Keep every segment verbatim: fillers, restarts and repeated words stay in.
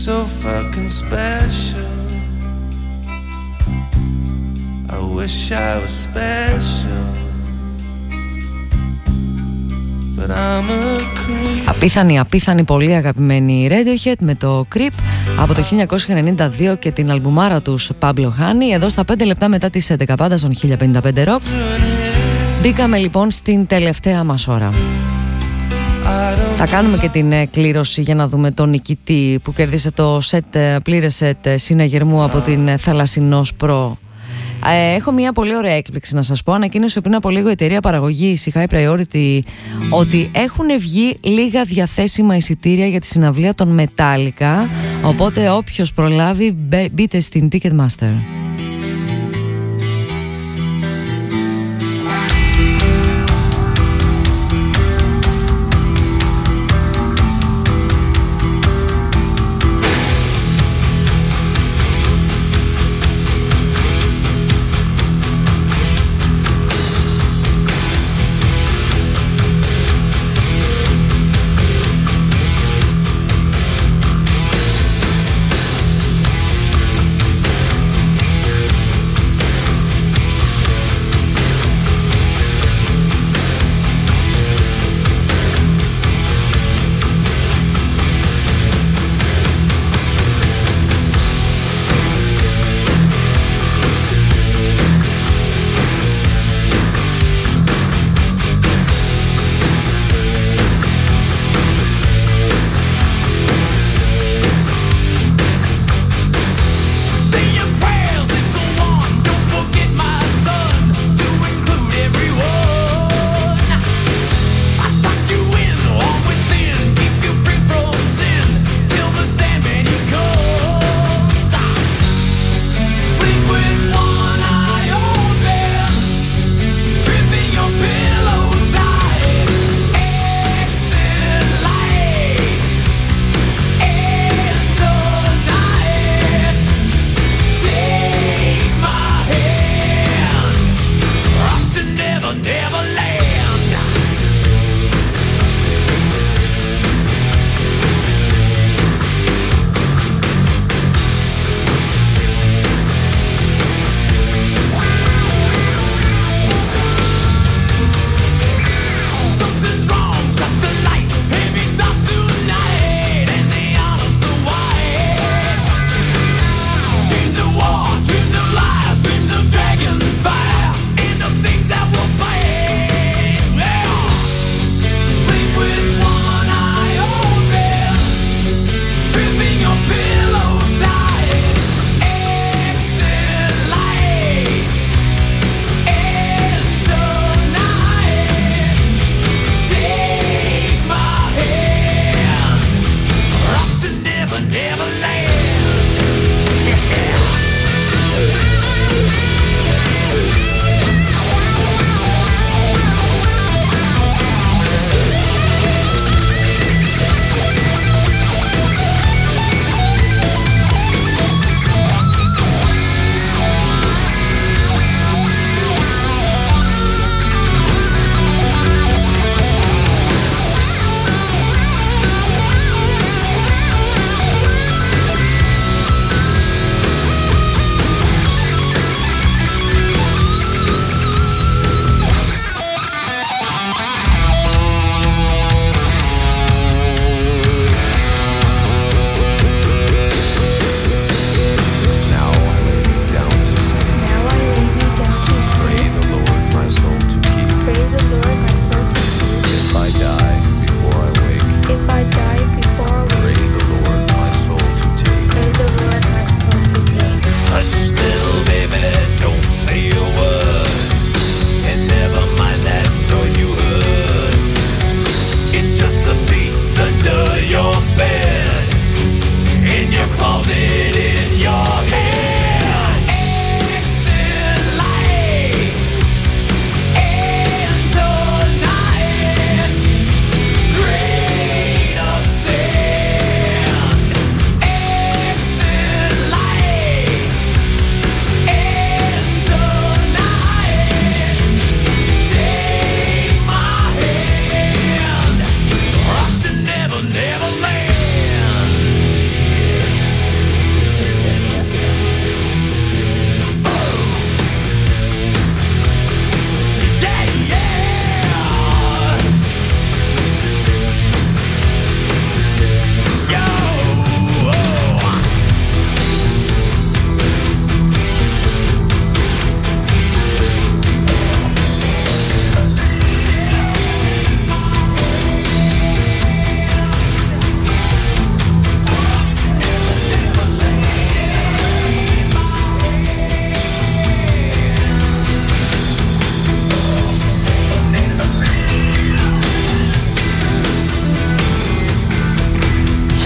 so fucking special. I wish I was special. But I'm a creep. Απίθανη, απίθανη πολύ αγαπημένη Radiohead με το Creep από το χίλια εννιακόσια ενενήντα δύο και την αλμπουμάρα τους Pablo Honey. Εδώ στα πέντε λεπτά μετά τις έντεκα πάντα στον χίλια πενήντα πέντε Rock. Μπήκαμε λοιπόν στην τελευταία μας ώρα. Θα κάνουμε και την κλήρωση για να δούμε τον νικητή που κέρδισε το σετ, πλήρες σετ συναγερμού από την Θαλασσινός Pro. Έχω μια πολύ ωραία έκπληξη να σας πω. Ανακοίνωσε πριν από λίγο η εταιρεία παραγωγής, η High Priority, ότι έχουν βγει λίγα διαθέσιμα εισιτήρια για τη συναυλία των Metallica. Οπότε όποιος προλάβει μπείτε στην Ticketmaster.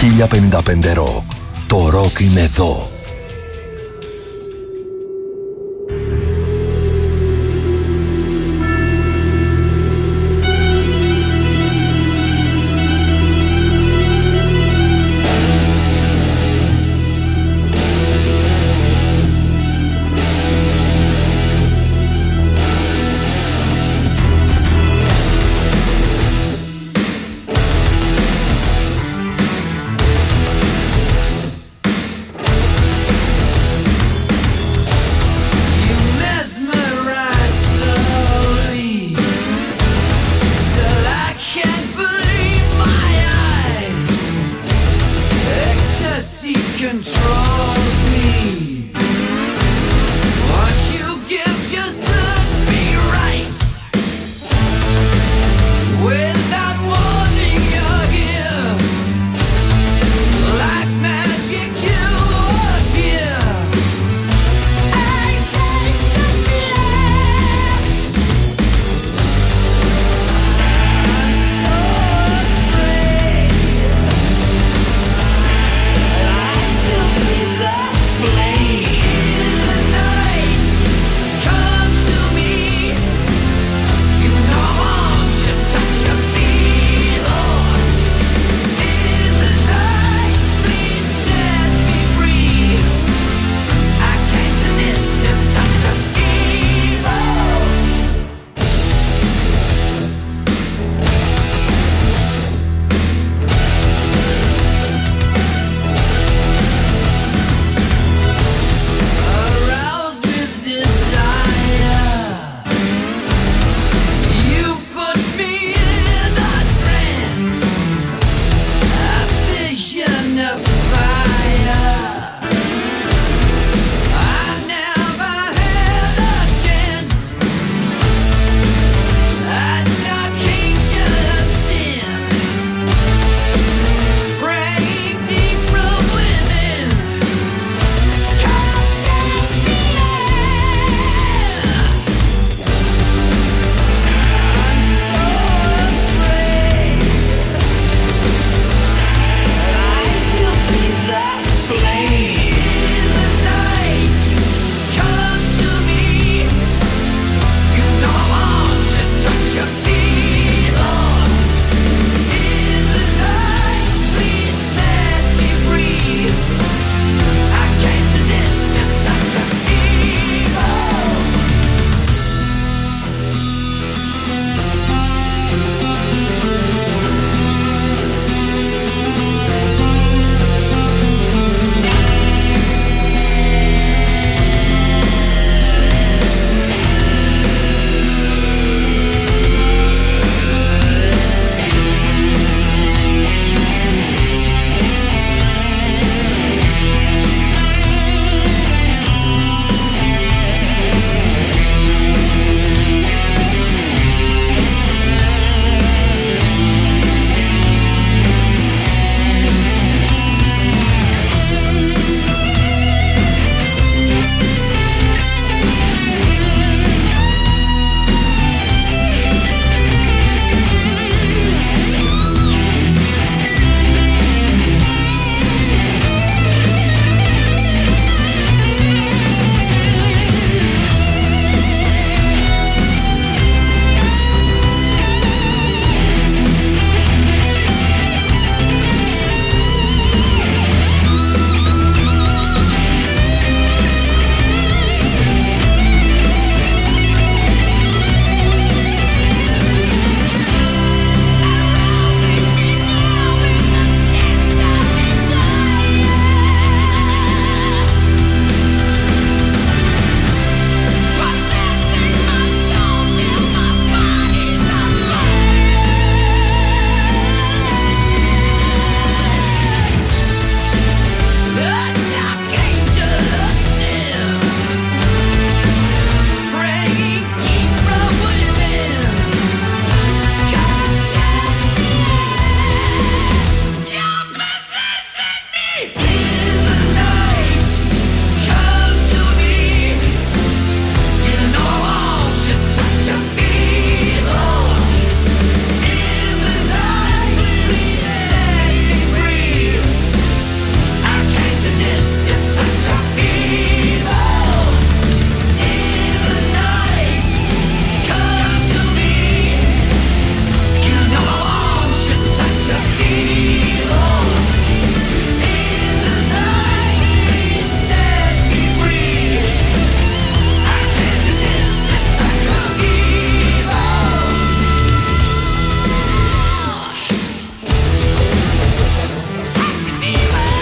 χίλια πενήντα πέντε Rock. Το ροκ είναι εδώ.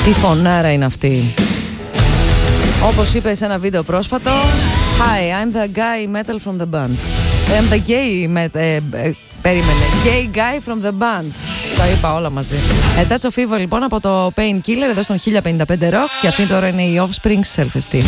Τι φωνάρα είναι αυτή. Όπως είπε σε ένα βίντεο πρόσφατο, Hi, I'm the guy metal from the band. I'm the gay met, ε, ε, περίμενε Gay guy from the band. Τα είπα όλα μαζί. ε, Touch of Evil λοιπόν από το Painkiller εδώ στον χίλια πενήντα πέντε Rock. Και αυτή τώρα είναι η Offspring Self-Esteem.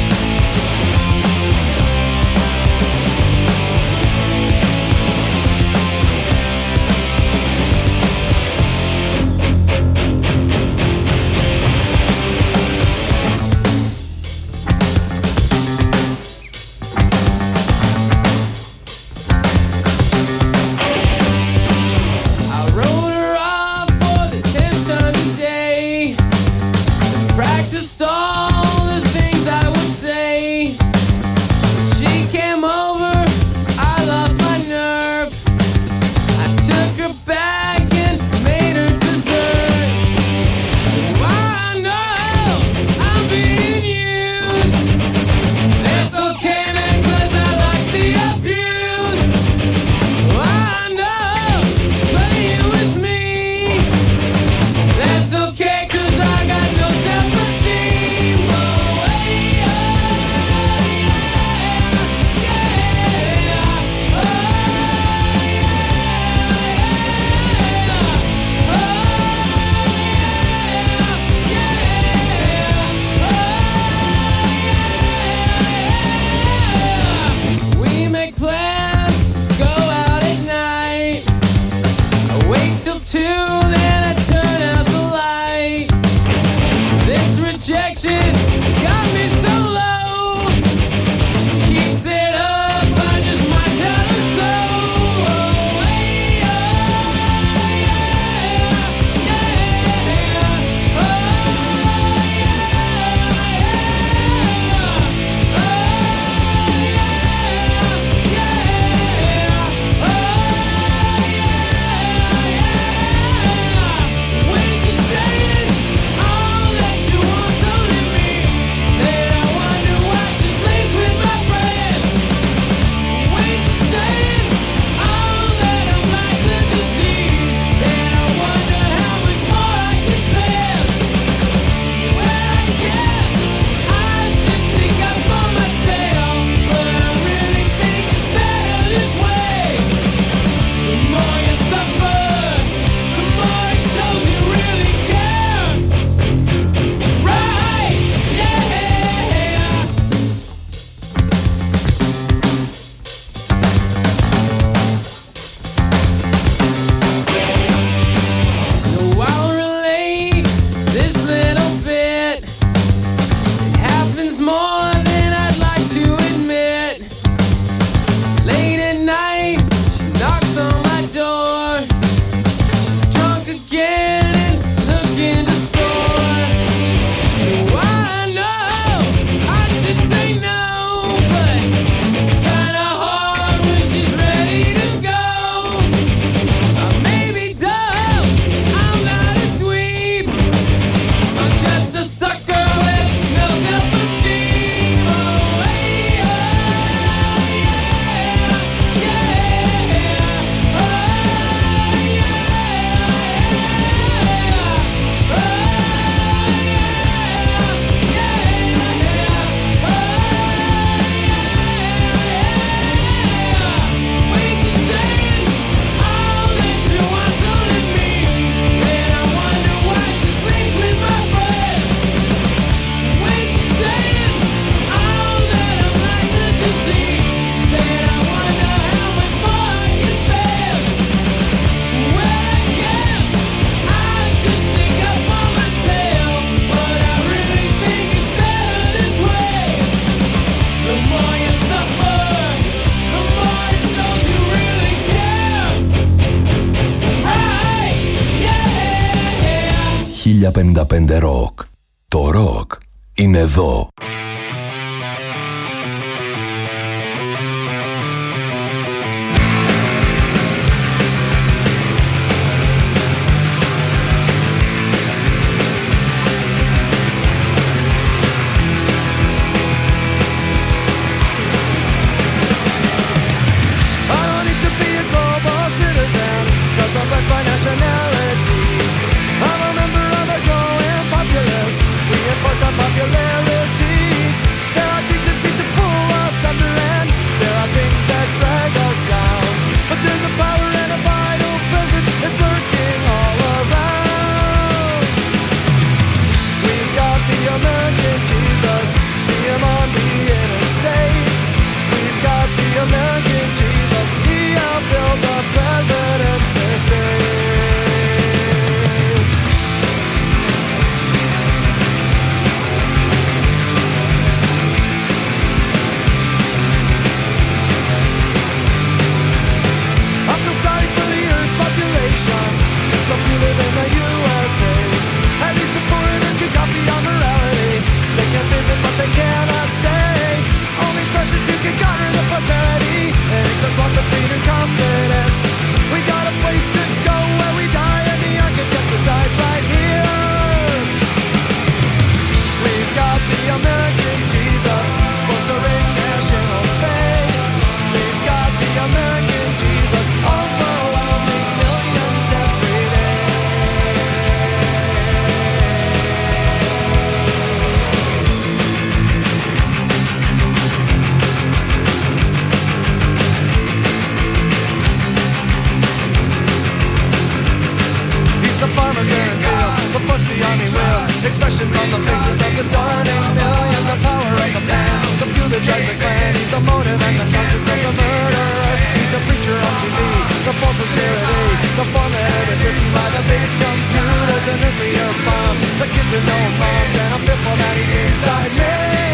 χίλια πενήντα πέντε Rock. Το ροκ είναι εδώ. Nationality. I'm a member of a growing popularity. the army wills. Expressions on the faces of the starting millions. The power of the man, the few that drives the clan. He's the motive and the conscience of the murderer. He's a preacher on T V, the false sincerity, the formula that's written by the big computers and nuclear bombs. The kids with no moms, and I'm fearful that he's inside me.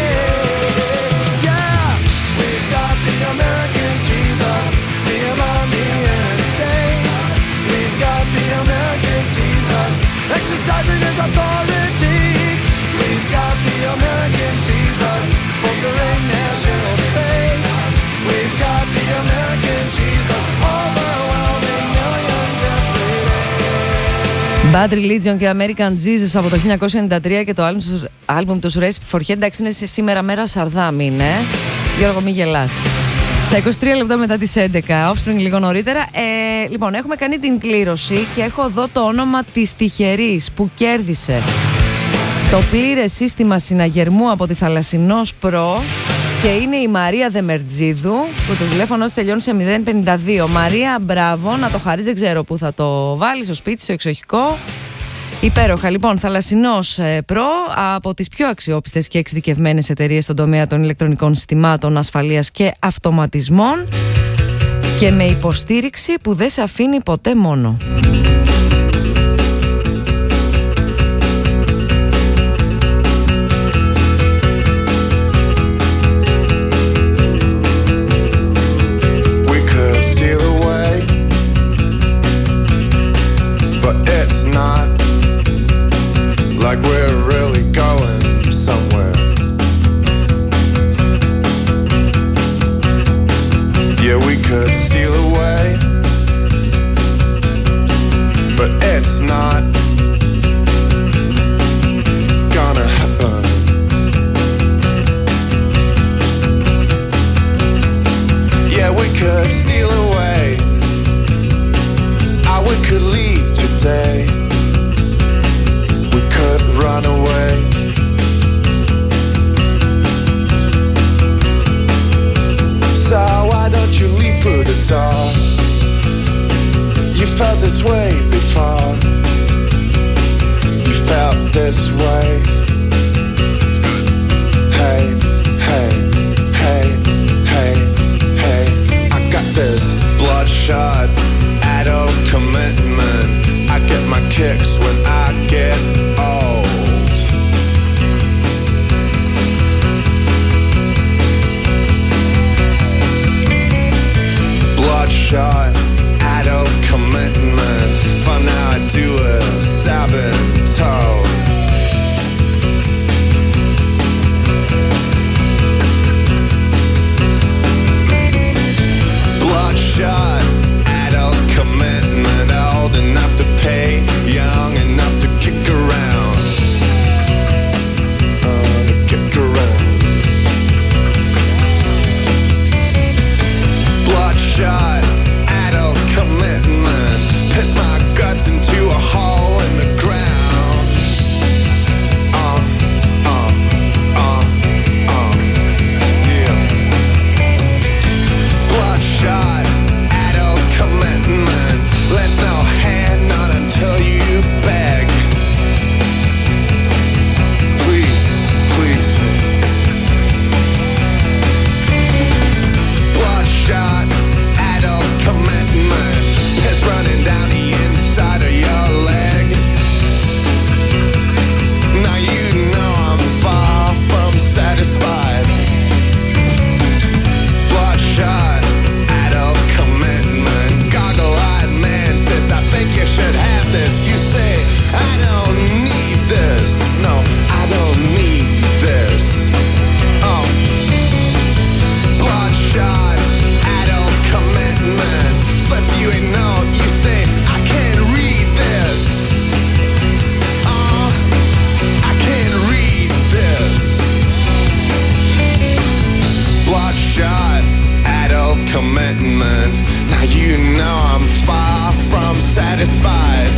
Yeah, we've got the American Jesus, see him on the interstate. We've got the American Jesus, exercising his authority. We've got the American Jesus, bolstering national faith. We've got the American Jesus, overwhelming millions every day. Bad Religion και American Jesus από το χίλια εννιακόσια ενενήντα τρία και το άλμπουμ τους Recipe for Hate. Εντάξει, είναι σε σήμερα μέρα Σαρδάμ είναι. Γιώργο, μη γελάς. Στα είκοσι τρία λεπτά μετά τις έντεκα, Offspring λίγο νωρίτερα. Ε, λοιπόν, έχουμε κάνει την κλήρωση και έχω εδώ το όνομα της τυχερής που κέρδισε το πλήρες σύστημα συναγερμού από τη Θαλασσινός Προ και είναι η Μαρία Δεμερτζίδου, που το τηλέφωνο της τελειώνει σε μηδέν πενήντα δύο. Μαρία, μπράβο, να το χαρείς, δεν ξέρω πού θα το βάλεις, στο σπίτι, στο εξοχικό. Υπέροχα. Λοιπόν, Θαλασσινός Προ, από τις πιο αξιόπιστες και εξειδικευμένες εταιρείες στον τομέα των ηλεκτρονικών συστημάτων ασφαλείας και αυτοματισμών και με υποστήριξη που δεν σε αφήνει ποτέ μόνο. Not like we're really going somewhere. Yeah, we could steal away, but it's not gonna happen. Yeah, we could steal away, or we could leave today. We could run away. So why don't you leave through the door? You felt this way before. You felt this way. Hey, hey, hey, hey, hey. I got this bloodshot adult commitment. I get my kicks when I get old. Bloodshot adult commitment. For now I do as I've been told. Bloodshot adult commitment, old enough to pay, young enough to kick around, uh, to kick around. Bloodshot adult commitment, piss my guts into a hole in the ground. Uh, uh, uh, uh, yeah. Bloodshot commitment, let's no hand, not until you beg. Please, please. Bloodshot adult commitment, piss running down the inside of your leg. Now you know I'm far from satisfied. Bloodshot adult commitment, goggle-eyed man says I think you should have this. You say I don't need this. No, I don't need this. Oh, bloodshot adult commitment slips you a note. You say I can't read this. Oh, I can't read this. Bloodshot adult commitment. Now you know I'm far from satisfied.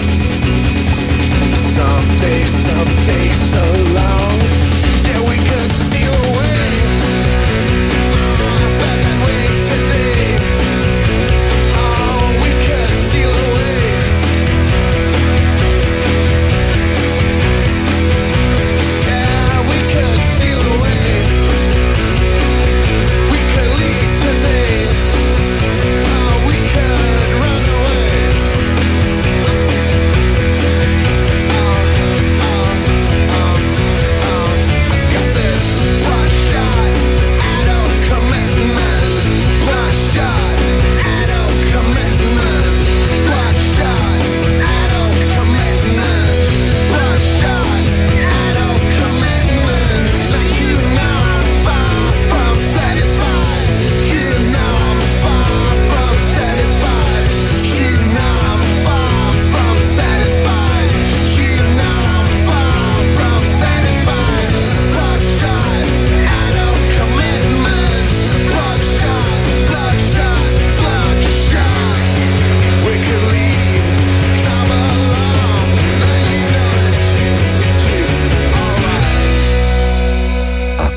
Someday, someday, so long. Yeah, we could steal away. Oh, but that way today. Oh, we could steal away.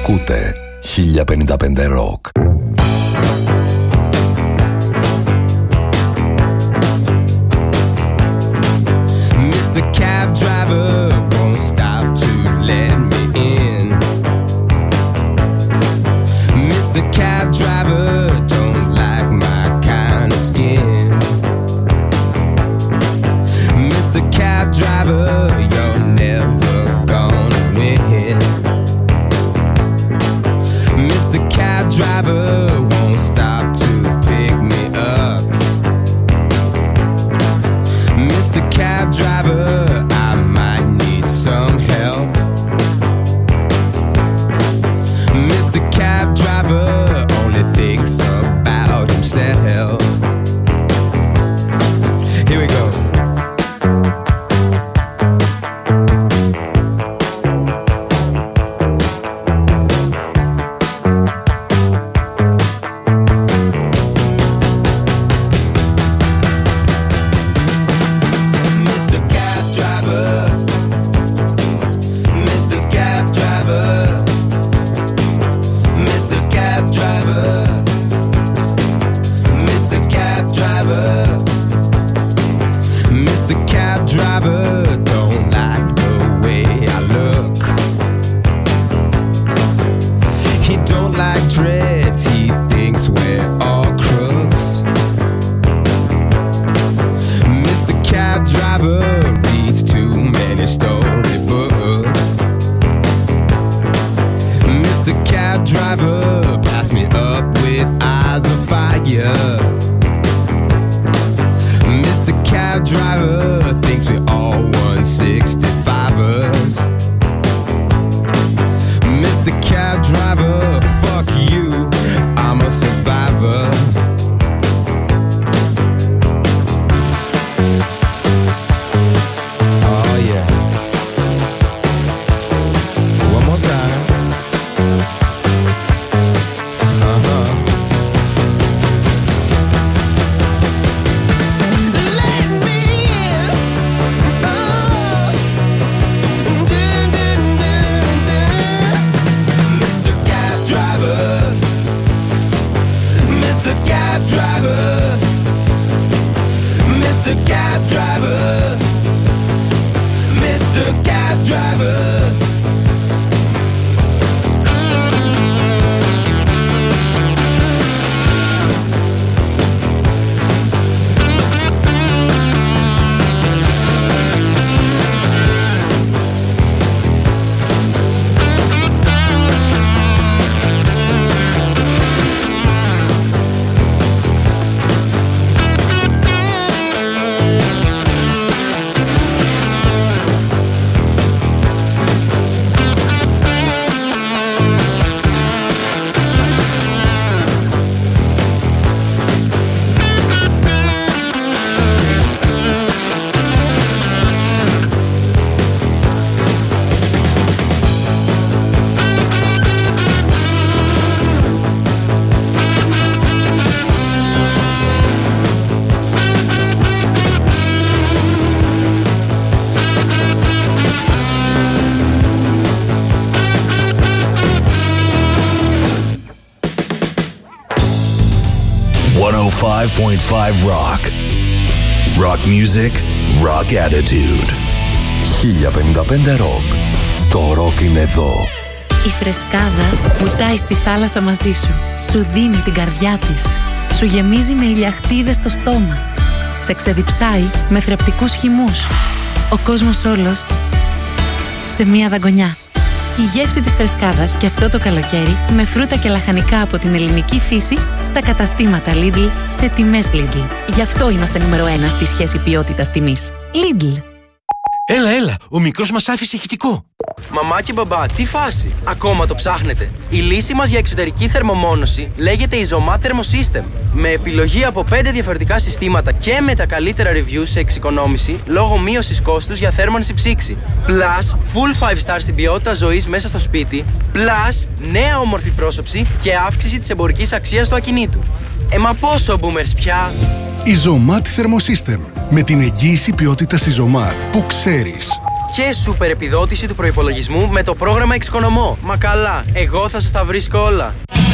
Ακούτε χίλια πενήντα πέντε Rock. Mister Cab Driver won't stop to let me in. Mister Cab Driver don't like my kind of skin. Mister Cab Driver, you're never gonna win. Mister Cab Driver won't stop to pick me up. Mister Cab Driver, I might need some help. Mister Cab Driver only thinks about himself. Here we go. εκατόν πέντε πέντε Rock. Rock music, rock attitude. χίλια πενήντα πέντε Rock. Το rock είναι εδώ. Η φρεσκάδα βουτάει στη θάλασσα μαζί σου. Σου δίνει την καρδιά της. Σου γεμίζει με ηλιαχτίδες στο στόμα. Σε ξεδιψάει με θρεπτικούς χυμούς. Ο κόσμος όλος σε μία δαγκονιά. Η γεύση της φρεσκάδας και αυτό το καλοκαίρι με φρούτα και λαχανικά από την ελληνική φύση στα καταστήματα Lidl σε τιμές Lidl. Γι' αυτό είμαστε νούμερο ένα στη σχέση ποιότητας τιμής. Lidl. Έλα, έλα, ο μικρός μας άφησε ηχητικό. Μαμά και μπαμπά, τι φάση, ακόμα το ψάχνετε? Η λύση μας για εξωτερική θερμομόνωση λέγεται Isomat Thermosystem. Με επιλογή από πέντε διαφορετικά συστήματα και με τα καλύτερα reviews σε εξοικονόμηση λόγω μείωσης κόστους για θέρμανση ψήξη. Plus, full five star στην ποιότητα ζωής μέσα στο σπίτι. Plus, νέα όμορφη πρόσωψη και αύξηση της εμπορικής αξίας του ακινήτου. Ε, μα πόσο boomers πια! Isomat Thermosystem. Με την εγγύηση ποιότητας Isomat που ξέρεις. και σούπερ επιδότηση του προϋπολογισμού με το πρόγραμμα Εξοικονομώ. Μα καλά, εγώ θα σας τα βρίσκω όλα.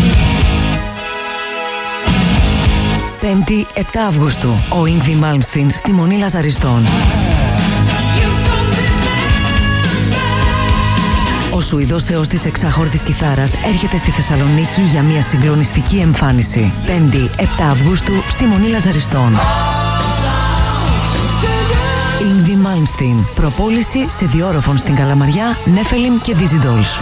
Πέμπτη, επτά Αυγούστου, ο Yngwie Malmsteen στη Μονή Λαζαριστών. Ο Σουηδός θεός της εξάχορδης κιθάρας έρχεται στη Θεσσαλονίκη για μια συγκλονιστική εμφάνιση. Πέμπτη, επτά Αυγούστου, στη Μονή Λαζαριστών. Yngwie Malmsteen. Προπόληση σε διόροφων στην Καλαμαριά, Νέφελιμ και Dizzy Dolls.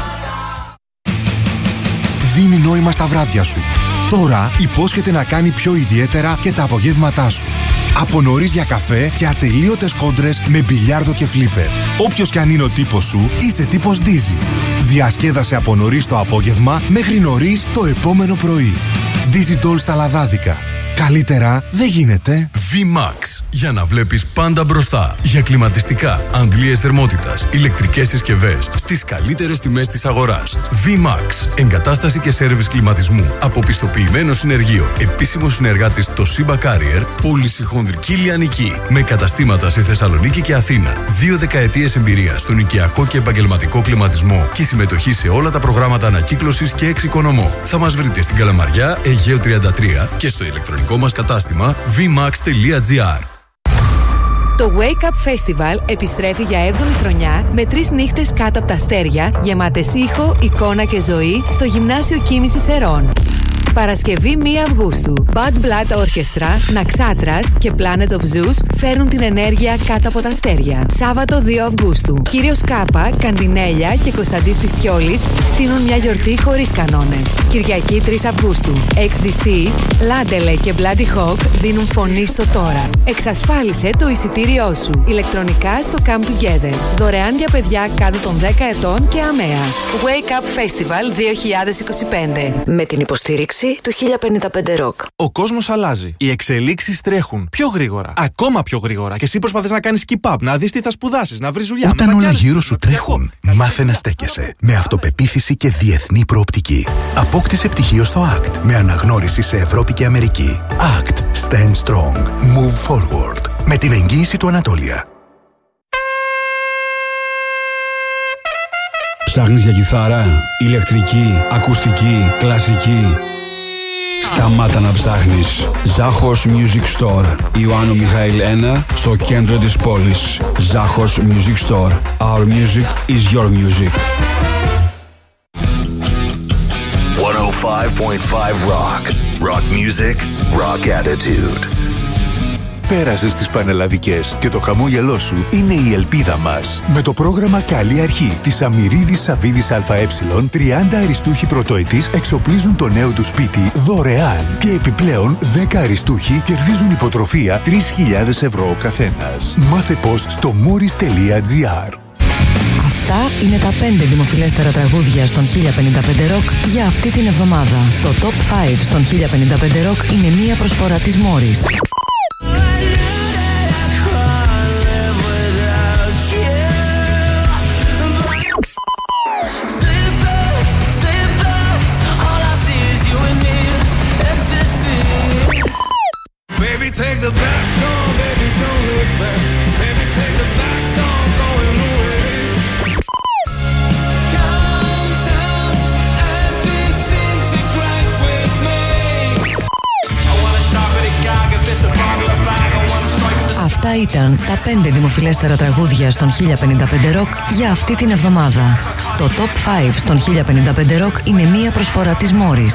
Δίνει νόημα στα βράδια σου. Τώρα υπόσχεται να κάνει πιο ιδιαίτερα και τα απογεύματά σου. Από νωρίς για καφέ και ατελείωτες κόντρες με μπιλιάρδο και φλίπερ. Όποιος κι αν είναι ο τύπος σου, είσαι τύπος Dizzy. Διασκέδασε από νωρίς το απόγευμα μέχρι νωρίς το επόμενο πρωί. Dizzy Dolls στα λαδάδικα. Καλύτερα δεν γίνεται. V-Max. Για να βλέπεις πάντα μπροστά. Για κλιματιστικά, αντλίες θερμότητας, ηλεκτρικές συσκευές στις καλύτερες τιμές της αγοράς. V-Max. Εγκατάσταση και σέρβις κλιματισμού. Από πιστοποιημένο συνεργείο. Επίσημο συνεργάτης το Siba Carrier. Πώληση χονδρική λιανική. Με καταστήματα σε Θεσσαλονίκη και Αθήνα. Δύο δεκαετίες εμπειρία στον οικιακό και επαγγελματικό κλιματισμό. Και συμμετοχή σε όλα τα προγράμματα ανακύκλωσης και εξοικονομώ. Θα μας βρείτε στην Καλαμαριά, Αιγαίο τριάντα τρία και στο ηλεκτρονικό μας κατάστημα βι μαξ τελεία τζι άρ. Το Wake Up Festival επιστρέφει για έβδομη χρονιά με τρεις νύχτες κάτω από τα αστέρια, γεμάτες ήχο, εικόνα και ζωή στο Γυμνάσιο Κίνησης Ερών. Παρασκευή πρώτη Αυγούστου. Bad Blood Orchestra, Naxatras και Planet of Zeus φέρνουν την ενέργεια κάτω από τα αστέρια. Σάββατο δύο Αυγούστου. Κύριος Κάπα, Καντινέλια και Κωνσταντής Πιστιόλης στείνουν μια γιορτή χωρίς κανόνες. Κυριακή τρεις Αυγούστου. εξ ντι σι, Λάντελε και Bloody Hawk δίνουν φωνή στο τώρα. Εξασφάλισε το εισιτήριό σου. Ηλεκτρονικά στο Come Together. Δωρεάν για παιδιά κάτω των δέκα ετών και αμαία. Wake Up Festival δύο χιλιάδες είκοσι πέντε. Με την υποστήριξη του χίλια πενήντα πέντε Rock. Ο κόσμος αλλάζει. Οι εξελίξεις τρέχουν πιο γρήγορα. Ακόμα πιο γρήγορα. Και εσύ προσπαθείς να κάνεις keep up, να δεις τι θα σπουδάσεις, να βρεις δουλειά. Όταν όλα γύρω σου τρέχουν, μάθε να στέκεσαι. Με αυτοπεποίθηση και διεθνή προοπτική. Απόκτησε πτυχίο στο έι κ τι με αναγνώριση σε Ευρώπη και Αμερική. έι κ τι. Stand strong. Move forward. Με την εγγύηση του Ανατόλια. Ψάχνεις για κιθάρα, ηλεκτρική, ακουστική, κλασική? Σταμάτα να ψάχνεις. Ζάχος Music Store, Ιωάννου Μιχαήλ ένα, στο κέντρο της πόλης. Ζάχος Music Store. Our music is your music. εκατόν πέντε κόμμα πέντε Rock. Rock music, rock attitude. Πέρασες τις πανελλαδικές και το χαμόγελό σου είναι η ελπίδα μας. Με το πρόγραμμα Καλή Αρχή της Αμυρίδης Σαββίδης ΑΕ, τριάντα αριστούχοι πρωτοετής εξοπλίζουν το νέο του σπίτι δωρεάν και επιπλέον δέκα αριστούχοι κερδίζουν υποτροφία τρεις χιλιάδες ευρώ ο καθένας. Μάθε πώς στο moris τελεία τζι άρ. Αυτά είναι τα πέντε δημοφιλέστερα τραγούδια στον χίλια πενήντα πέντε Rock για αυτή την εβδομάδα. Το Top πέντε στον χίλια πενήντα πέντε Rock είναι μία προσφορά της Morris. Take the back door, baby, don't look back. Baby, take the back door, going away. Come down and disintegrate with me. I wanna chop it a gag if it's a bottle of bag. I wanna strike. Αυτά ήταν τα πέντε δημοφιλέστερα τραγούδια στον χίλια πενήντα πέντε Rock για αυτή την εβδομάδα. Το Top πέντε στον χίλια πενήντα πέντε Rock είναι μία προσφορά της Morris.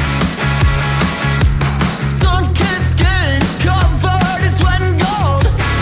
Sun-kissed skin covered in sweat and gold.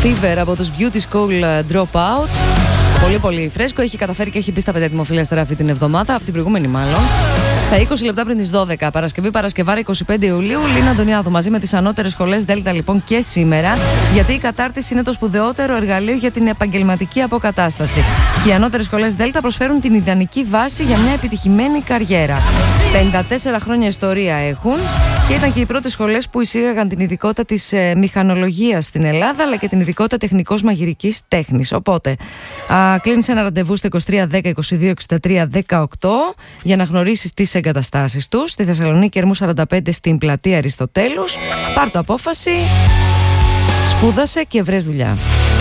Fever από τους Beauty School Dropout. Πολύ πολύ φρέσκο, έχει καταφέρει και έχει μπει στα πέντε δημοφιλέστερα αυτή την εβδομάδα, από την προηγούμενη μάλλον. Στα είκοσι λεπτά πριν τις δώδεκα, Παρασκευή Παρασκευάρα είκοσι πέντε Ιουλίου, Λίνα Αντωνιάδου μαζί με τις ανώτερες σχολές Δέλτα λοιπόν και σήμερα, γιατί η κατάρτιση είναι το σπουδαιότερο εργαλείο για την επαγγελματική αποκατάσταση. Και οι ανώτερες σχολές Δέλτα προσφέρουν την ιδανική βάση για μια επιτυχημένη καριέρα. πενήντα τέσσερα χρόνια ιστορία έχουν και ήταν και οι πρώτες σχολές που εισήγαγαν την ειδικότητα της ε, μηχανολογίας στην Ελλάδα, αλλά και την ειδικότητα τεχνικός μαγειρικής τέχνης. Οπότε, α, κλείνεις ένα ραντεβού στο είκοσι τρία δέκα είκοσι δύο εξήντα τρία δεκαοκτώ για να γνωρίσεις τις εγκαταστάσεις τους. Στη Θεσσαλονίκη Ερμού σαράντα πέντε στην πλατεία Αριστοτέλους. Πάρ' το απόφαση, σπούδασε και βρες δουλειά.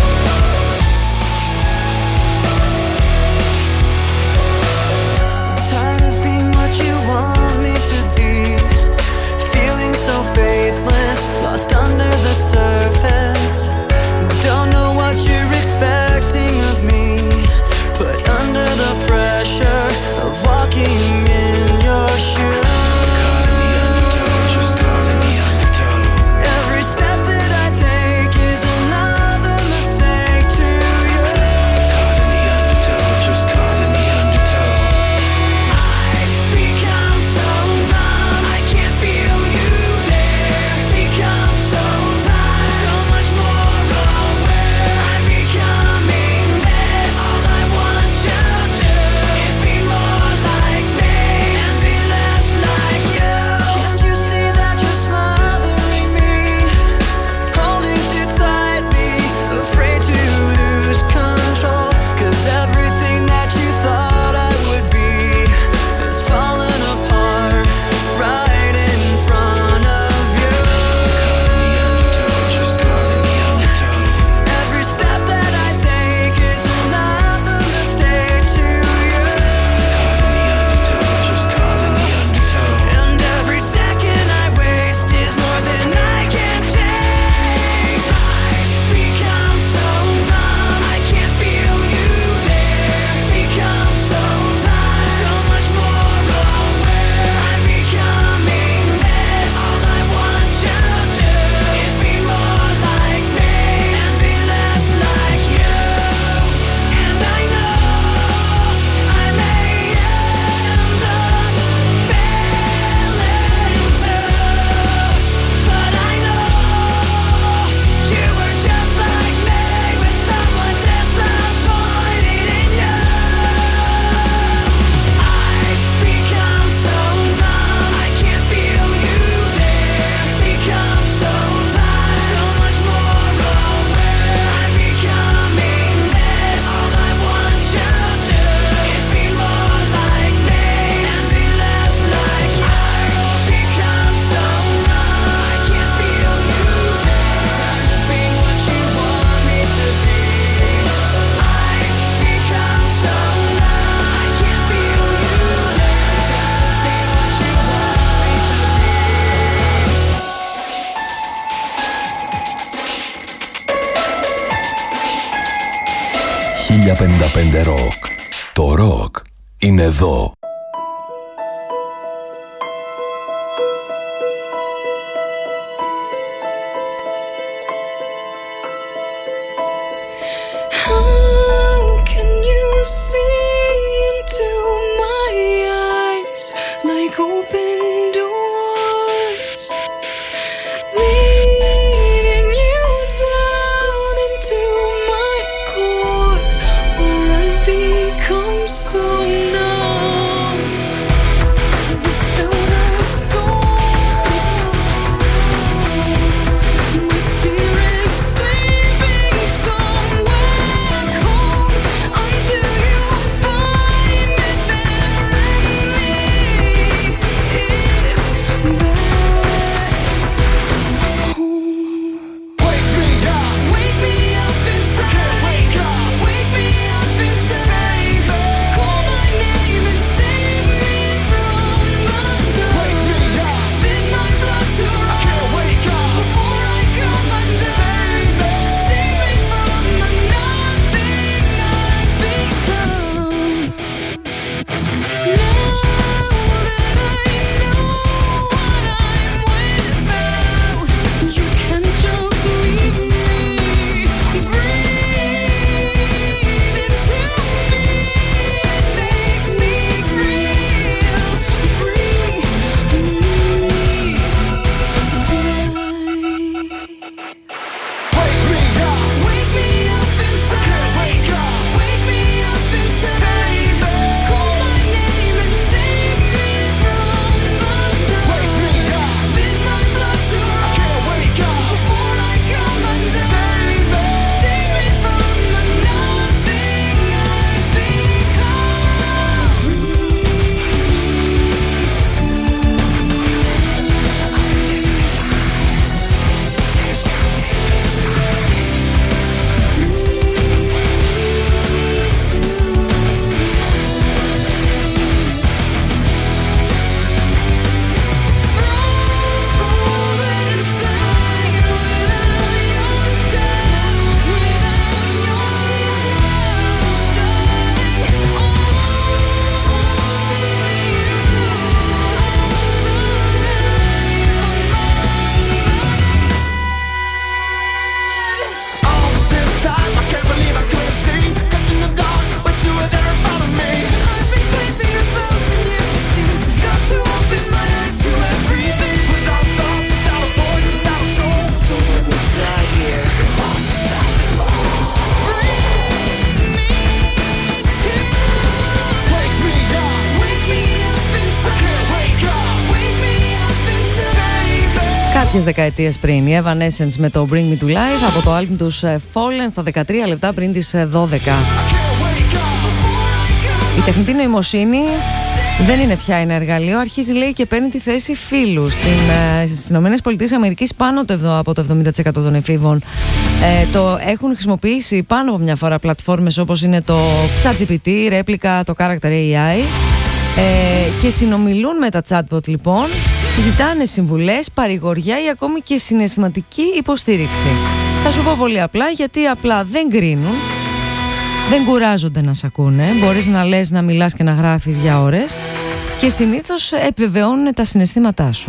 So faithless, lost under the surface. Don't know what you're expecting of me, but under the pressure of walking in your shoes, every step that I take is another mistake to you. Caught in the undertow, just caught in the undertow. I've become so numb, I can't feel you. χίλια πενήντα πέντε Rock. Το rock είναι εδώ. Like open doors, leading you down into my core, where I become so numb without a soul. My spirit sleeping somewhere cold until you find it there and leave it back. κάποιες δεκαετίες πριν. Η Evanescence με το Bring Me To Life από το άλμπum τους Fallen στα δεκατρία λεπτά πριν τις δώδεκα. Η τεχνητή νοημοσύνη δεν είναι πια ένα εργαλείο, αρχίζει λέει και παίρνει τη θέση φίλου. Στις ΗΠΑ πάνω το, από το εβδομήντα τοις εκατό των εφήβων ε, το έχουν χρησιμοποιήσει πάνω από μια φορά πλατφόρμες όπως είναι το ChatGPT, Replica, το Character έι άι ε, και συνομιλούν με τα chatbot λοιπόν, ζητάνε συμβουλές, παρηγοριά ή ακόμη και συναισθηματική υποστήριξη. Θα σου πω πολύ απλά, γιατί απλά δεν κρίνουν, δεν κουράζονται να σ' ακούνε, μπορείς να λες, να μιλάς και να γράφεις για ώρες και συνήθως επιβεβαιώνουν τα συναισθήματά σου.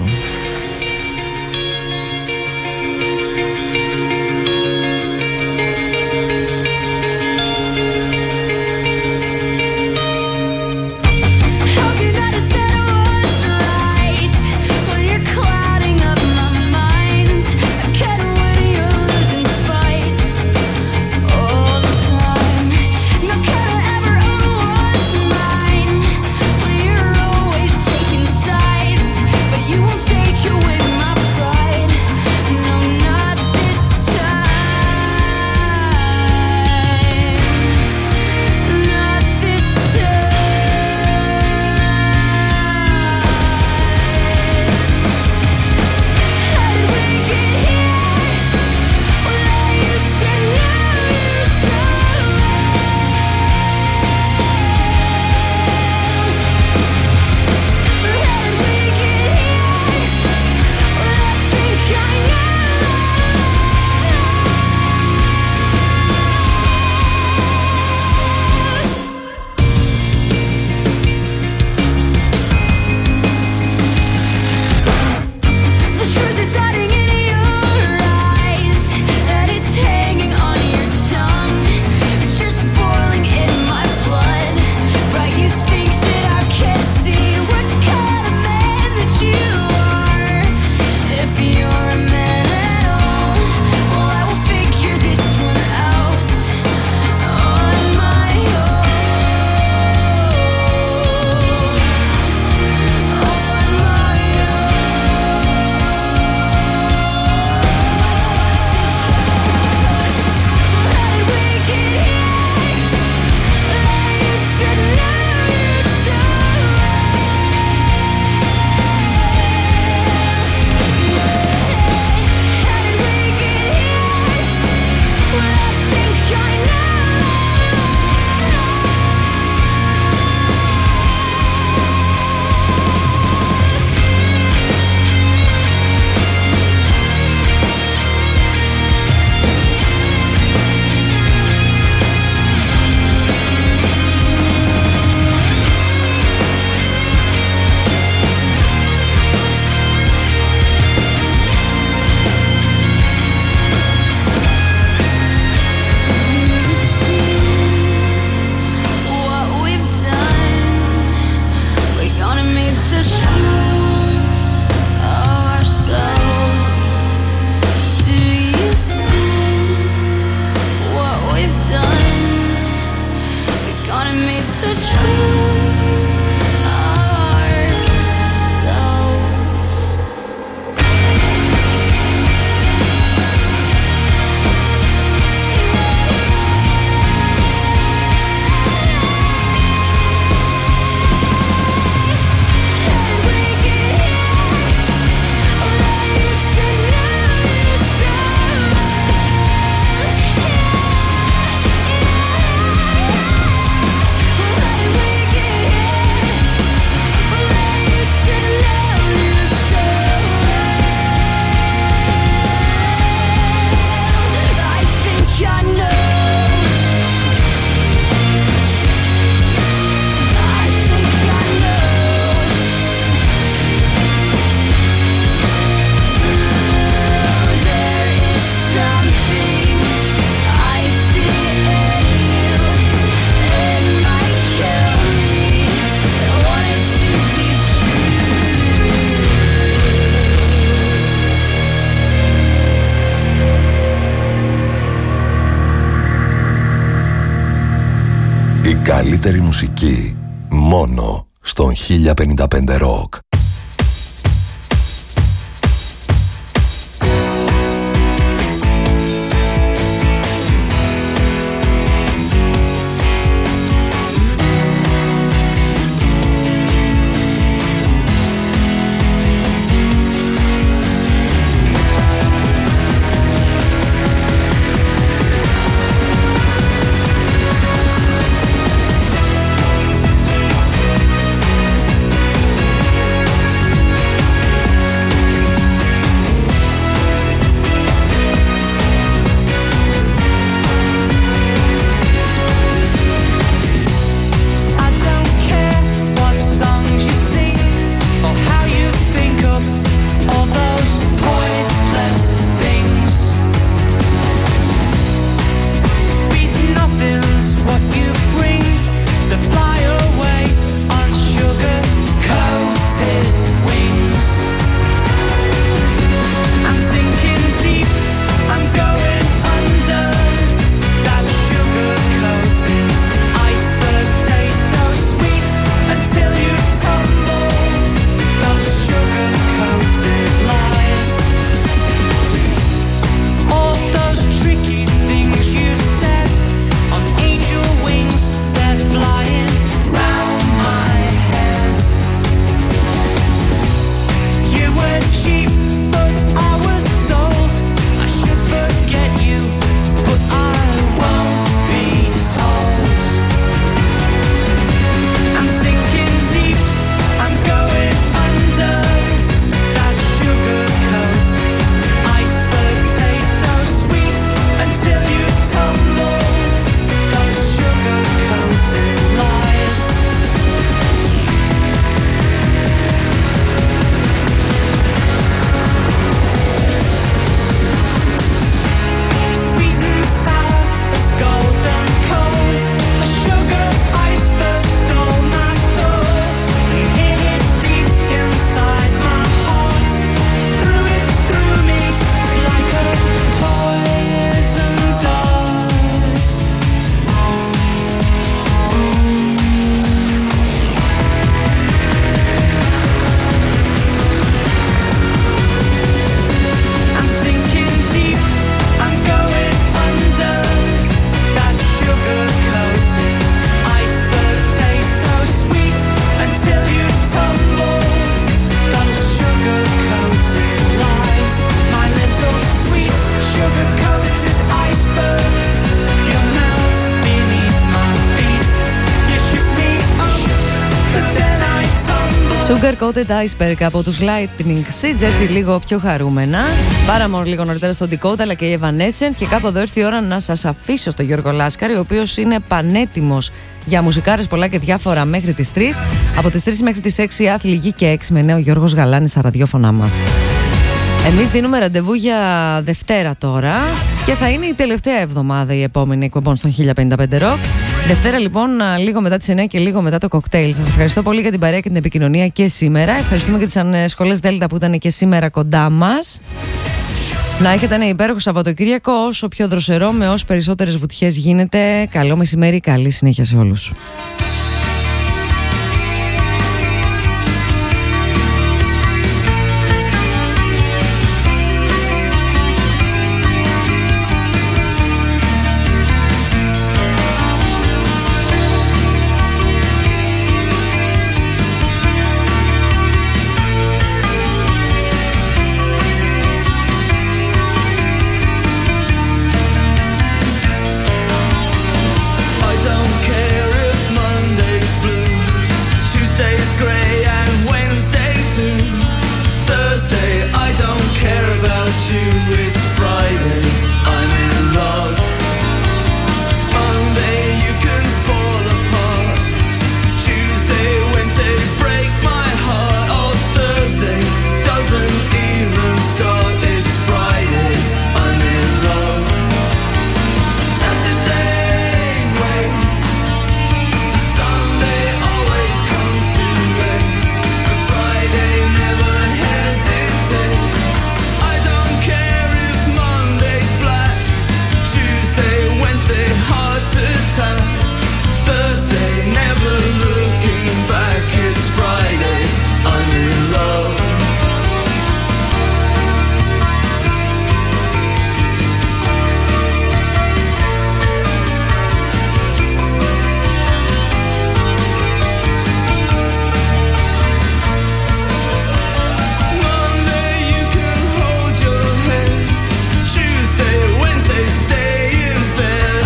καλύτερη μουσική μόνο στον χίλια πενήντα πέντε Rock. Sugar Coated Iceberg από τους Lightning Seeds, έτσι λίγο πιο χαρούμενα. Paramore λίγο νωρίτερα στον Dakota, αλλά και η Evanescence. Και κάπου εδώ ήρθε η ώρα να σας αφήσω στο Γιώργο Λάσκαρη, ο οποίος είναι πανέτοιμος για μουσικάρες πολλά και διάφορα μέχρι τις τρεις. Από τις τρεις μέχρι τις έξι άθλη γη και έξι με νέο Γιώργος Γαλάνης στα ραδιόφωνά μας. Εμείς δίνουμε ραντεβού για Δευτέρα τώρα και θα είναι η τελευταία εβδομάδα η επόμενη εκπομπών στον χίλια πενήντα πέντε Rock. Δευτέρα λοιπόν, λίγο μετά τις εννιά και λίγο μετά το κοκτέιλ. Σας ευχαριστώ πολύ για την παρέα και την επικοινωνία και σήμερα. Ευχαριστούμε και τις σχολές Δέλτα που ήταν και σήμερα κοντά μας. Να έχετε ένα υπέροχο Σαββατοκύριακο, όσο πιο δροσερό, με όσο περισσότερες βουτιές γίνεται. Καλό μεσημέρι, καλή συνέχεια σε όλους.